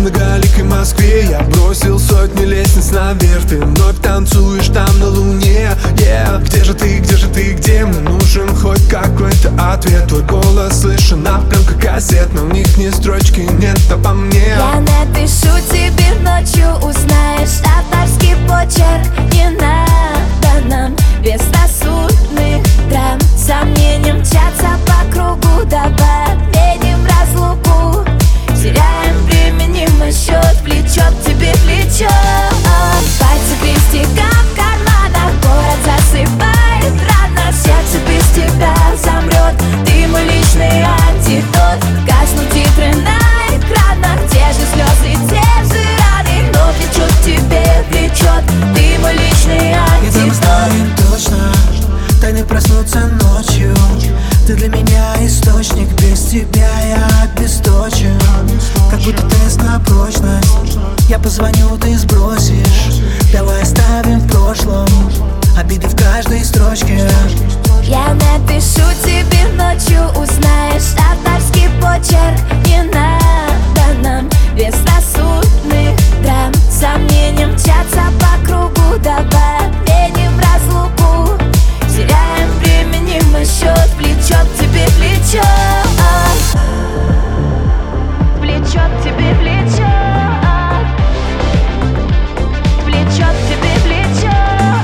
многоликой Москве я бросил сотни лестниц наверх. Ты вновь танцуешь там на луне, yeah. Где же ты, где же ты, где? Мне нужен хоть какой-то ответ. Твой голос слышен на пленках кассет, но в них ни строчки нет обо мне. Я напишу тебе ночью, узнаешь авторский почерк. Не надо нам безрассудных драм, сомнением мчаться по кругу. Давай отменим разлуку, теряем времени мы счет. Плечо к тебе плечо, пальцы крестиком в карманах, город засыпает рано. Сердце без тебя замрет, ты мой личный антидот. Гаснут титры на экранах, те же слезы, те же раны, но плечо к тебе влечет, ты мой личный антидот. И мы знаем точно, тайны проснутся ночью. Ты для меня источник, без тебя я обесточен. Как будто тест на прочность. Я позвоню, ты сбросишь. Давай оставим в прошлом обиды в каждой строчке. Я напишу тебе ночью, узнаешь авторский почерк. Не надо нам безрассудных драм, сомнением мчаться по кругу. Давай отменим разлуку, теряем времени мы счет. Плечо к тебе плечо, плечо к тебе плечо, плечо к тебе плечо.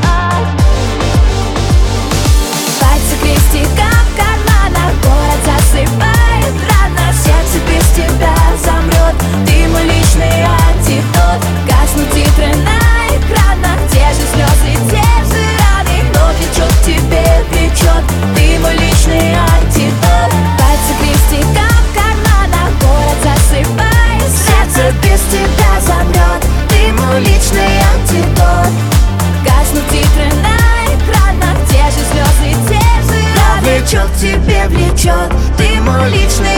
Пальцы крестиком в карманах, город засыпает рано. Сердце без тебя замрет, ты мой личный антидот. Гаснут титры на экранах, те же слезы, те же раны, но плечо к тебе влечет, ты мой личный антидот. Пальцы крестиком в карманах, город засыпает. Сердце без тебя замрет, ты мой личный антидот. Гаснут титры на экранах, те же слезы, те же раны, плечо к тебе влечет, ты мой личный